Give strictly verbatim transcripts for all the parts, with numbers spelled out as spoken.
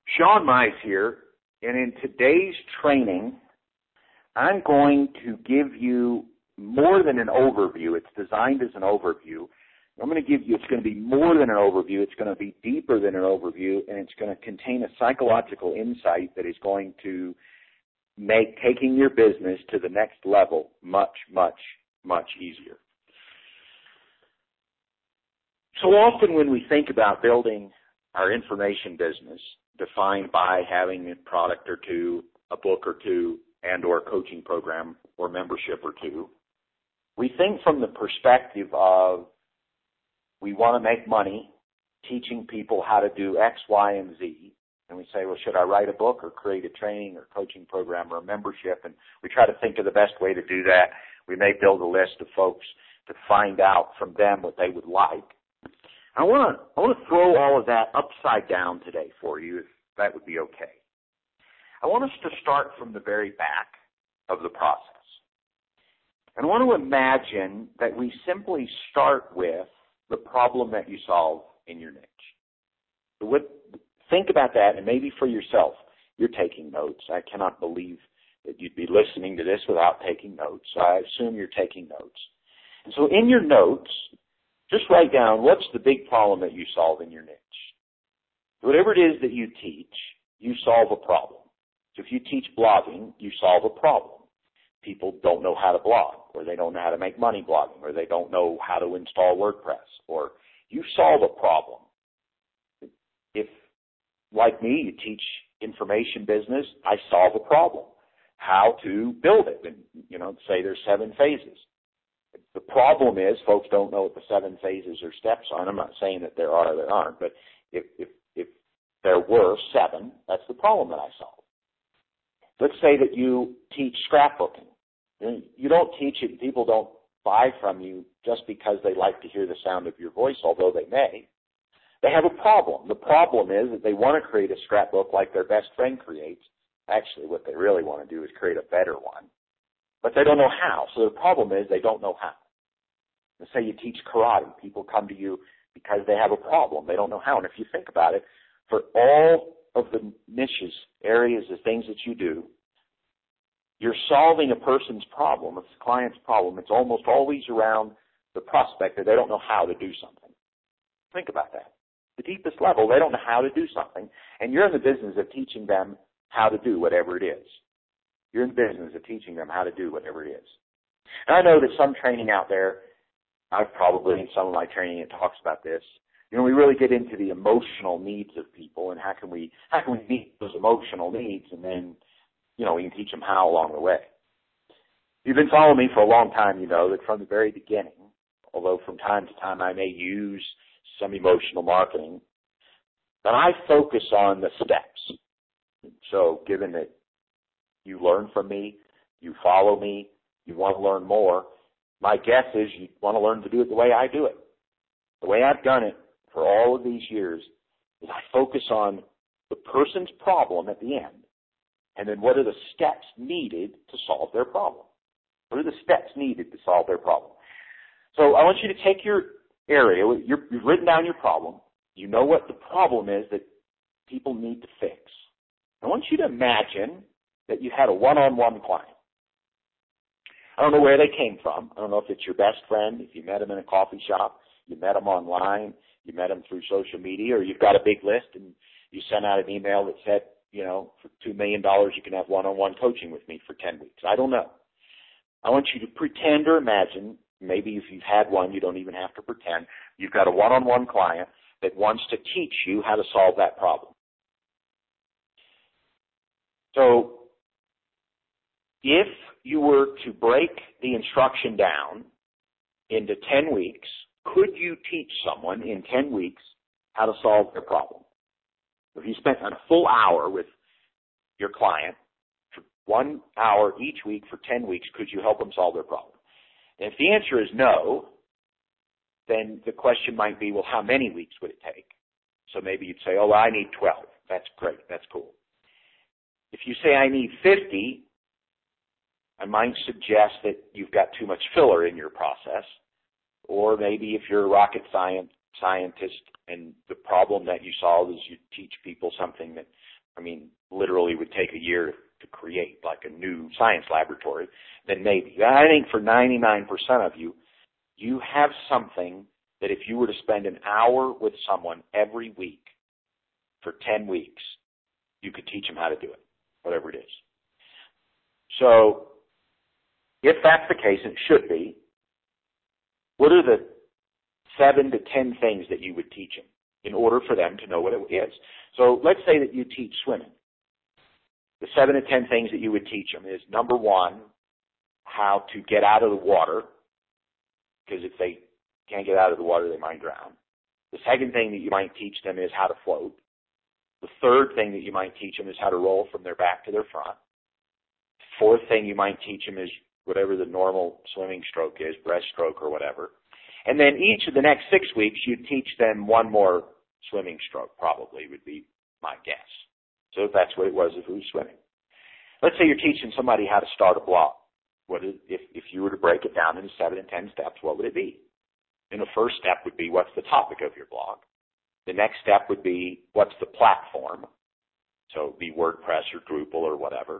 Sean Mize here, and in today's training, I'm going to give you more than an overview. It's designed as an overview. I'm going to give you, it's going to be more than an overview. It's going to be deeper than an overview, and it's going to contain a psychological insight that is going to make taking your business to the next level much, much, much easier. So often when we think about building our information business, defined by having a product or two, a book or two, and or a coaching program or membership or two, we think from the perspective of we want to make money teaching people how to do X, Y, and Z. And we say, well, should I write a book or create a training or coaching program or a membership? And we try to think of the best way to do that. We may build a list of folks to find out from them what they would like. I want to I want to throw all of that upside down today for you, if that would be okay. I want us to start from the very back of the process. And I want to imagine that we simply start with the problem that you solve in your niche. So what, think about that, and maybe for yourself, you're taking notes. I cannot believe that you'd be listening to this without taking notes. So I assume you're taking notes. And so in your notes, just write down what's the big problem that you solve in your niche. Whatever it is that you teach, you solve a problem. So if you teach blogging, you solve a problem. People don't know how to blog, or they don't know how to make money blogging, or they don't know how to install WordPress, or you solve a problem. If, like me, you teach information business, I solve a problem. How to build it. And, you know, say there's seven phases. The problem is folks don't know what the seven phases or steps are. And I'm not saying that there are or there aren't, but if, if, if there were seven, that's the problem that I solve. Let's say that you teach scrapbooking. You don't teach it, people don't buy from you just because they like to hear the sound of your voice, although they may. They have a problem. The problem is that they want to create a scrapbook like their best friend creates. Actually, what they really want to do is create a better one. But they don't know how. So the problem is they don't know how. Let's say you teach karate. People come to you because they have a problem. They don't know how. And if you think about it, for all of the niches, areas, the things that you do, you're solving a person's problem, a client's problem. It's almost always around the prospect that they don't know how to do something. Think about that. The deepest level, they don't know how to do something, and you're in the business of teaching them how to do whatever it is. You're in the business of teaching them how to do whatever it is. And I know that some training out there, I've probably in some of my training it talks about this. You know, we really get into the emotional needs of people and how can we how can we meet those emotional needs, and then, you know, we can teach them how along the way. If you've been following me for a long time, you know that from the very beginning, although from time to time I may use some emotional marketing, that I focus on the steps. So given that you learn from me, you follow me, you want to learn more, my guess is you want to learn to do it the way I do it. The way I've done it for all of these years is I focus on the person's problem at the end, and then what are the steps needed to solve their problem? What are the steps needed to solve their problem? So I want you to take your area, you're, you've written down your problem, you know what the problem is that people need to fix. I want you to imagine that you had a one-on-one client. I don't know where they came from. I don't know if it's your best friend, if you met them in a coffee shop, you met them online, you met them through social media, or you've got a big list and you sent out an email that said, you know, for two million dollars you can have one-on-one coaching with me for ten weeks. I don't know. I want you to pretend or imagine, maybe if you've had one, you don't even have to pretend, you've got a one-on-one client that wants to teach you how to solve that problem. So if you were to break the instruction down into ten weeks, could you teach someone in ten weeks how to solve their problem? If you spent a full hour with your client, for one hour each week for ten weeks, could you help them solve their problem? And if the answer is no, then the question might be, well, how many weeks would it take? So maybe you'd say, oh, I need twelve. That's great. That's cool. If you say I need fifty, I might suggest that you've got too much filler in your process. Or maybe if you're a rocket science scientist and the problem that you solve is you teach people something that I mean, literally would take a year to create, like a new science laboratory, then maybe. I think for ninety-nine percent of you, you have something that if you were to spend an hour with someone every week for ten weeks, you could teach them how to do it, whatever it is. So if that's the case, and it should be, what are the seven to ten things that you would teach them in order for them to know what it is? So let's say that you teach swimming. The seven to ten things that you would teach them is, number one, how to get out of the water, because if they can't get out of the water, they might drown. The second thing that you might teach them is how to float. The third thing that you might teach them is how to roll from their back to their front. Fourth thing you might teach them is whatever the normal swimming stroke is, breaststroke or whatever. And then each of the next six weeks, you'd teach them one more swimming stroke, probably would be my guess. So if that's what it was, if it was swimming. Let's say you're teaching somebody how to start a blog. What is, if, if you were to break it down into seven and ten steps, what would it be? And the first step would be, what's the topic of your blog? The next step would be, what's the platform? So it would be WordPress or Drupal or whatever.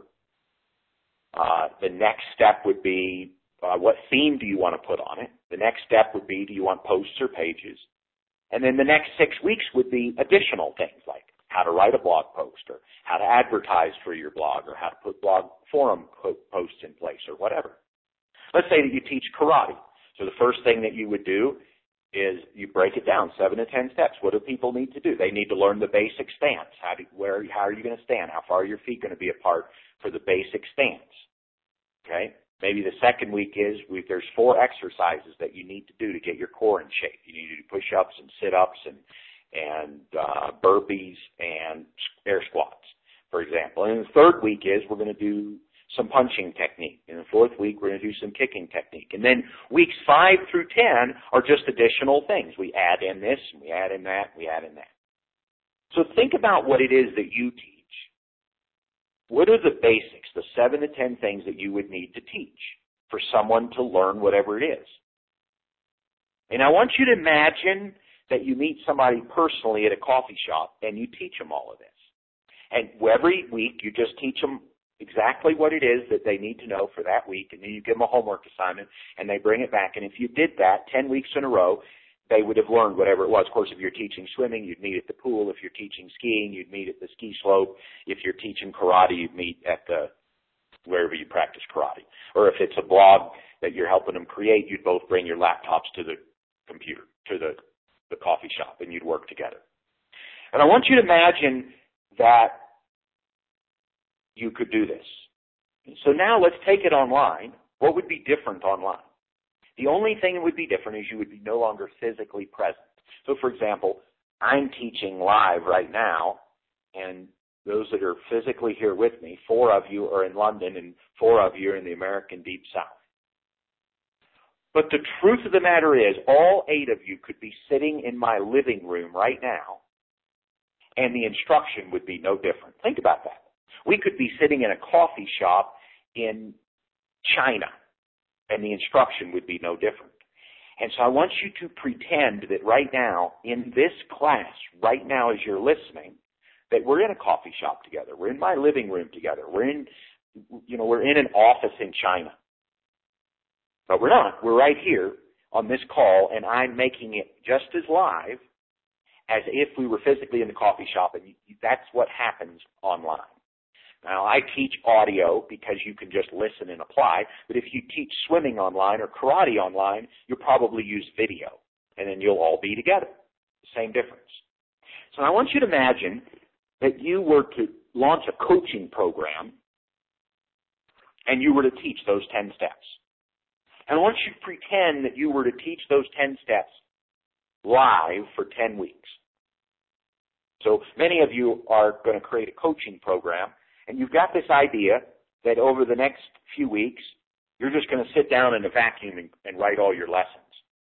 Uh, the next step would be, uh, what theme do you want to put on it? The next step would be, do you want posts or pages? And then the next six weeks would be additional things like how to write a blog post or how to advertise for your blog or how to put blog forum posts in place or whatever. Let's say that you teach karate. So the first thing that you would do is you break it down, seven to ten steps. What do people need to do? They need to learn the basic stance. How do, where, how are you going to stand? How far are your feet going to be apart for the basic stance? Okay? Maybe the second week is we, there's four exercises that you need to do to get your core in shape. You need to do push-ups and sit-ups and, and uh, burpees and air squats, for example. And the third week is we're going to do some punching technique. In the fourth week, we're going to do some kicking technique. And then weeks five through ten are just additional things. We add in this, and we add in that, we add in that. So think about what it is that you teach. What are the basics, the seven to ten things that you would need to teach for someone to learn whatever it is? And I want you to imagine that you meet somebody personally at a coffee shop and you teach them all of this. And every week you just teach them exactly what it is that they need to know for that week, and then you give them a homework assignment and they bring it back. And if you did that ten weeks in a row, they would have learned whatever it was. Of course, if you're teaching swimming, you'd meet at the pool. If you're teaching skiing, you'd meet at the ski slope. If you're teaching karate, you'd meet at the wherever you practice karate. Or if it's a blog that you're helping them create, you'd both bring your laptops to the computer, to the, the coffee shop, and you'd work together. And I want you to imagine that you could do this. So now let's take it online. What would be different online? The only thing that would be different is you would be no longer physically present. So, for example, I'm teaching live right now, and those that are physically here with me, four of you are in London and four of you are in the American Deep South. But the truth of the matter is, all eight of you could be sitting in my living room right now, and the instruction would be no different. Think about that. We could be sitting in a coffee shop in China, and the instruction would be no different. And so I want you to pretend that right now, in this class, right now as you're listening, that we're in a coffee shop together. We're in my living room together. We're in, you know, we're in an office in China. But we're not. We're right here on this call, and I'm making it just as live as if we were physically in the coffee shop, and that's what happens online. Now, I teach audio because you can just listen and apply, but if you teach swimming online or karate online, you'll probably use video, and then you'll all be together. Same difference. So I want you to imagine that you were to launch a coaching program, and you were to teach those ten steps. And I want you to pretend that you were to teach those ten steps live for ten weeks. So many of you are going to create a coaching program, and you've got this idea that over the next few weeks, you're just going to sit down in a vacuum and, and write all your lessons.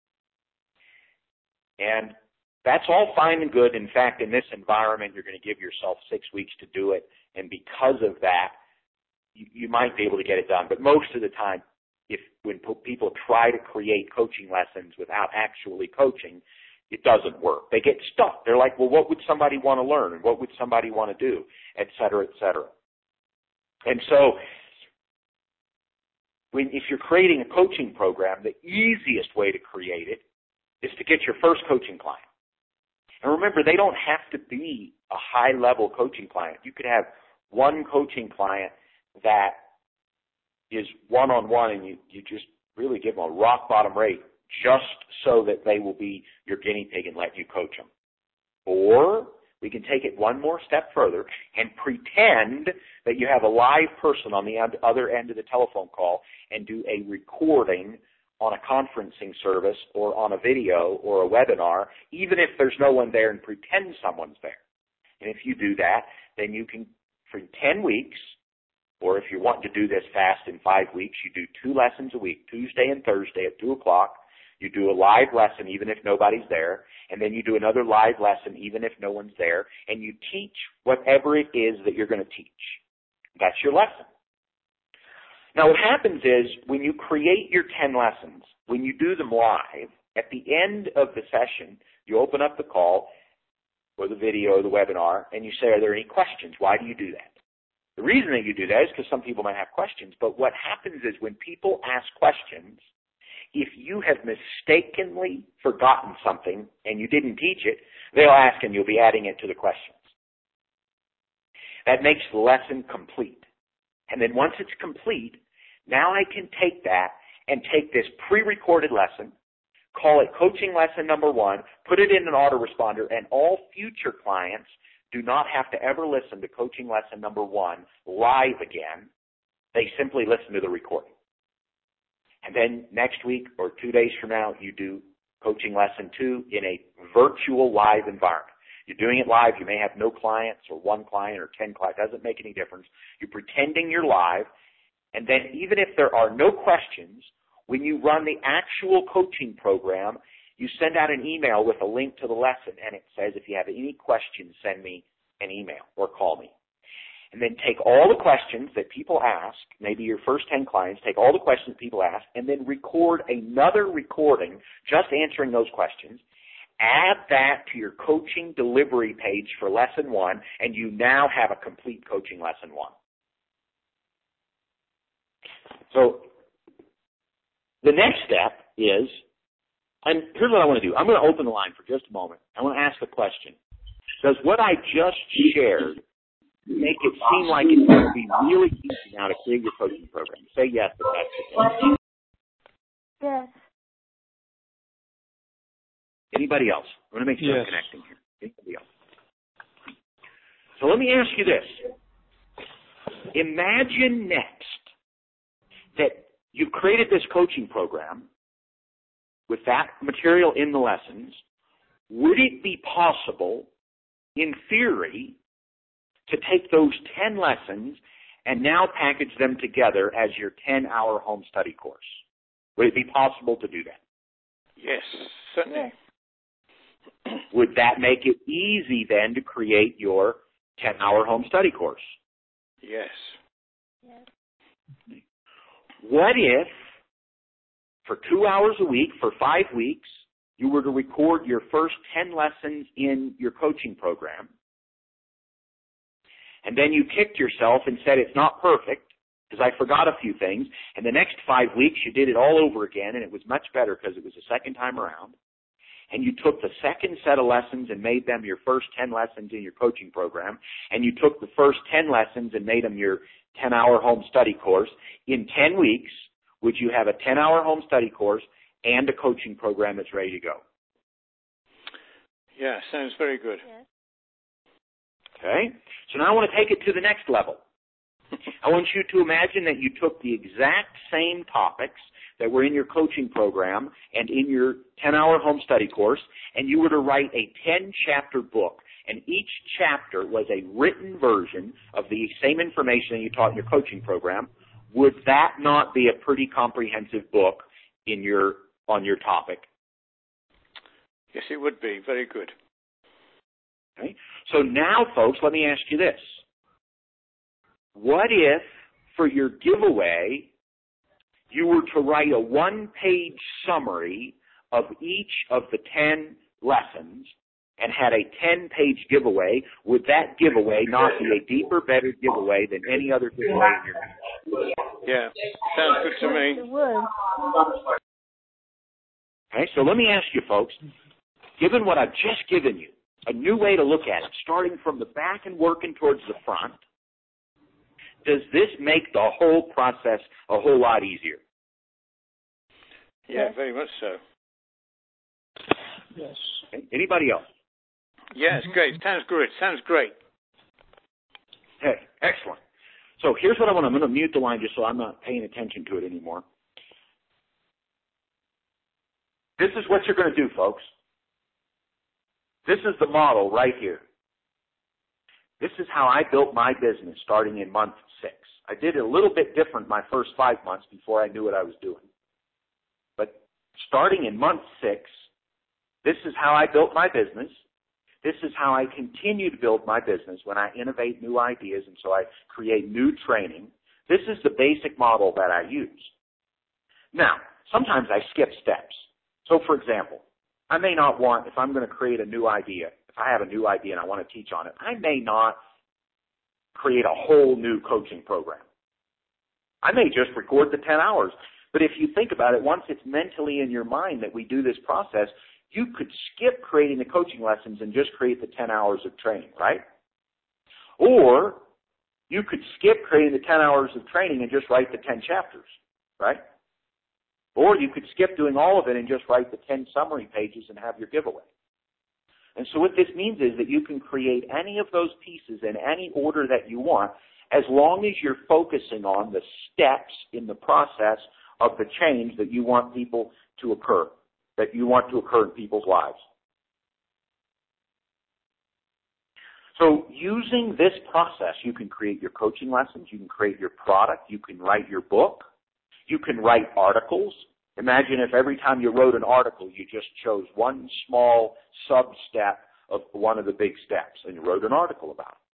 And that's all fine and good. In fact, in this environment, you're going to give yourself six weeks to do it. And because of that, you, you might be able to get it done. But most of the time, if when people try to create coaching lessons without actually coaching, it doesn't work. They get stuck. They're like, well, what would somebody want to learn? And what would somebody want to do? Et cetera, et cetera. And so when, if you're creating a coaching program, the easiest way to create it is to get your first coaching client. And remember, they don't have to be a high-level coaching client. You could have one coaching client that is one-on-one, and you, you just really give them a rock-bottom rate just so that they will be your guinea pig and let you coach them. Or we can take it one more step further and pretend that you have a live person on the other end of the telephone call and do a recording on a conferencing service or on a video or a webinar, even if there's no one there, and pretend someone's there. And if you do that, then you can, for ten weeks, or if you want to do this fast in five weeks, you do two lessons a week, Tuesday and Thursday at two o'clock. You do a live lesson even if nobody's there, and then you do another live lesson even if no one's there, and you teach whatever it is that you're going to teach. That's your lesson. Now what happens is when you create your ten lessons, when you do them live, at the end of the session, you open up the call or the video or the webinar, and you say, are there any questions? Why do you do that? The reason that you do that is because some people might have questions, but what happens is when people ask questions, if you have mistakenly forgotten something and you didn't teach it, they'll ask and you'll be adding it to the questions. That makes the lesson complete. And then once it's complete, now I can take that and take this pre-recorded lesson, call it coaching lesson number one, put it in an autoresponder, and all future clients do not have to ever listen to coaching lesson number one live again. They simply listen to the recording. And then next week or two days from now, you do coaching lesson two in a virtual live environment. You're doing it live. You may have no clients or one client or ten clients. It doesn't make any difference. You're pretending you're live. And then even if there are no questions, when you run the actual coaching program, you send out an email with a link to the lesson, and it says, if you have any questions, send me an email or call me. And then take all the questions that people ask, maybe your first ten clients, take all the questions people ask, and then record another recording just answering those questions. Add that to your coaching delivery page for lesson one, and you now have a complete coaching lesson one. So the next step is, and here's what I want to do. I'm going to open the line for just a moment. I want to ask a question. Does what I just shared make it seem like it's going to be really easy now to create your coaching program? Say yes if that's the case. Yes. Anybody else? I'm going to make sure yes. I'm connecting here. Anybody else? So let me ask you this. Imagine next that you've created this coaching program with that material in the lessons. Would it be possible, in theory, to take those ten lessons and now package them together as your ten-hour home study course? Would it be possible to do that? Yes, certainly. Yes. Would that make it easy then to create your ten-hour home study course? Yes. Yes. What if, for two hours a week, for five weeks, you were to record your first ten lessons in your coaching program, and then you kicked yourself and said it's not perfect because I forgot a few things, and the next five weeks you did it all over again, and it was much better because it was the second time around, and you took the second set of lessons and made them your first ten lessons in your coaching program, and you took the first ten lessons and made them your ten-hour home study course. In ten weeks, would you have a ten-hour home study course and a coaching program that's ready to go? Yeah, sounds very good. Yes. Okay? So now I want to take it to the next level. I want you to imagine that you took the exact same topics that were in your coaching program and in your ten-hour home study course, and you were to write a ten-chapter book, and each chapter was a written version of the same information that you taught in your coaching program. Would that not be a pretty comprehensive book in your on your topic? Yes, it would be. Very good. Okay. So now, folks, let me ask you this. What if, for your giveaway, you were to write a one-page summary of each of the ten lessons and had a ten-page giveaway, would that giveaway not be a deeper, better giveaway than any other giveaway in your life? Yeah, sounds good to me. It would. Okay, so let me ask you, folks, given what I've just given you, a new way to look at it, starting from the back and working towards the front, does this make the whole process a whole lot easier? Yeah, very much so. Yes. Okay, anybody else? Yeah, it's great. Sounds good. Sounds great. Hey, excellent. So here's what I want. I'm going to mute the line just so I'm not paying attention to it anymore. This is what you're going to do, folks. This is the model right here. This is how I built my business starting in month six. I did it a little bit different my first five months before I knew what I was doing. But starting in month six, this is how I built my business. This is how I continue to build my business when I innovate new ideas and so I create new training. This is the basic model that I use. Now, sometimes I skip steps. So, for example, I may not want, if I'm going to create a new idea, if I have a new idea and I want to teach on it, I may not create a whole new coaching program. I may just record the ten hours. But if you think about it, once it's mentally in your mind that we do this process, you could skip creating the coaching lessons and just create the ten hours of training, right? Or you could skip creating the ten hours of training and just write the ten chapters, right? Or you could skip doing all of it and just write the ten summary pages and have your giveaway. And so what this means is that you can create any of those pieces in any order that you want as long as you're focusing on the steps in the process of the change that you want people to occur, that you want to occur in people's lives. So using this process, you can create your coaching lessons, you can create your product, you can write your book, you can write articles. Imagine if every time you wrote an article, you just chose one small sub-step of one of the big steps and you wrote an article about it.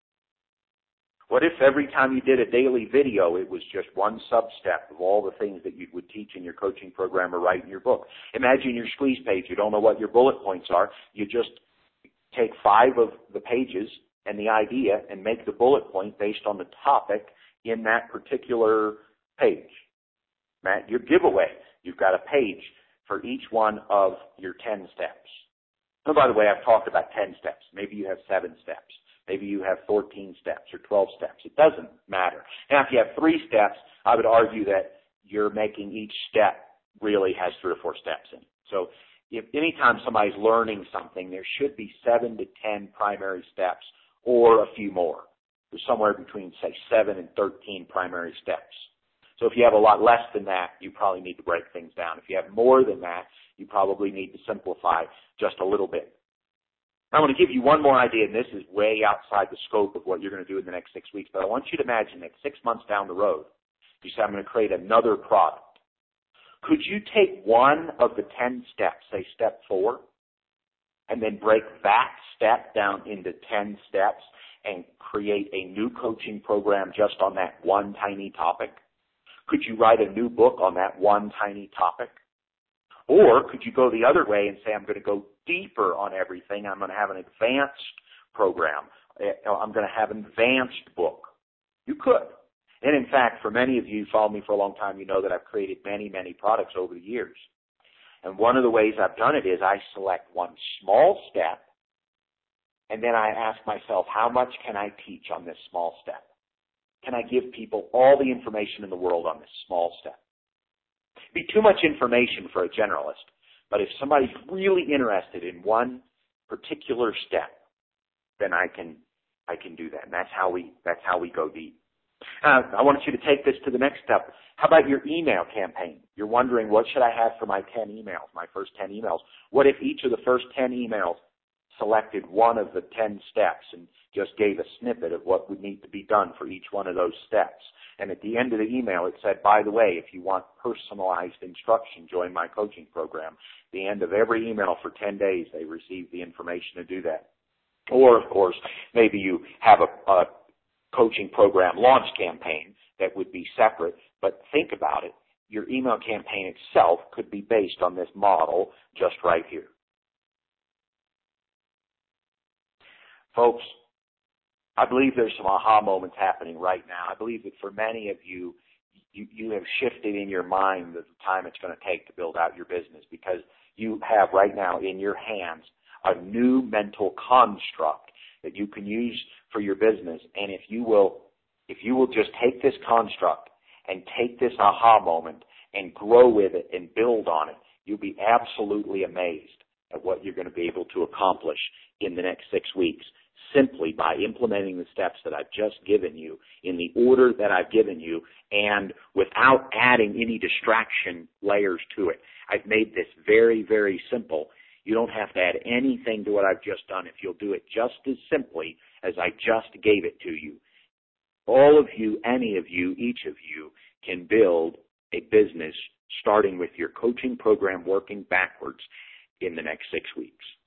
What if every time you did a daily video, it was just one sub-step of all the things that you would teach in your coaching program or write in your book? Imagine your squeeze page. You don't know what your bullet points are. You just take five of the pages and the idea and make the bullet point based on the topic in that particular page. Matt, your giveaway, you've got a page for each one of your ten steps. And by the way, I've talked about ten steps. Maybe you have seven steps. Maybe you have fourteen steps or twelve steps. It doesn't matter. Now, if you have three steps, I would argue that you're making each step really has three or four steps in it. So if anytime somebody's learning something, there should be seven to ten primary steps or a few more. There's somewhere between, say, seven and thirteen primary steps. So if you have a lot less than that, you probably need to break things down. If you have more than that, you probably need to simplify just a little bit. I want to give you one more idea, and this is way outside the scope of what you're going to do in the next six weeks, but I want you to imagine that six months down the road, you say, I'm going to create another product. Could you take one of the ten steps, say step four, and then break that step down into ten steps and create a new coaching program just on that one tiny topic? Could you write a new book on that one tiny topic? Or could you go the other way and say, I'm going to go deeper on everything. I'm going to have an advanced program. I'm going to have an advanced book. You could. And in fact, for many of you who follow me for a long time, you know that I've created many, many products over the years. And one of the ways I've done it is I select one small step, and then I ask myself, how much can I teach on this small step? Can I give people all the information in the world on this small step? It'd be too much information for a generalist, but if somebody's really interested in one particular step, then I can I can do that. And that's how we that's how we go deep. Uh, I want you to take this to the next step. How about your email campaign? You're wondering, what should I have for my ten emails, my first ten emails? What if each of the first ten emails selected one of the ten steps and just gave a snippet of what would need to be done for each one of those steps? And at the end of the email, it said, by the way, if you want personalized instruction, join my coaching program. At the end of every email for ten days, they receive the information to do that. Or, of course, maybe you have a, a coaching program launch campaign that would be separate. But think about it. Your email campaign itself could be based on this model just right here. Folks, I believe there's some aha moments happening right now. I believe that for many of you, you, you have shifted in your mind the time it's going to take to build out your business, because you have right now in your hands a new mental construct that you can use for your business. And if you will, if you will just take this construct and take this aha moment and grow with it and build on it, you'll be absolutely amazed at what you're going to be able to accomplish in the next six weeks simply by implementing the steps that I've just given you in the order that I've given you and without adding any distraction layers to it. I've made this very, very simple. You don't have to add anything to what I've just done if you'll do it just as simply as I just gave it to you. All of you, any of you, each of you can build a business starting with your coaching program working backwards in the next six weeks.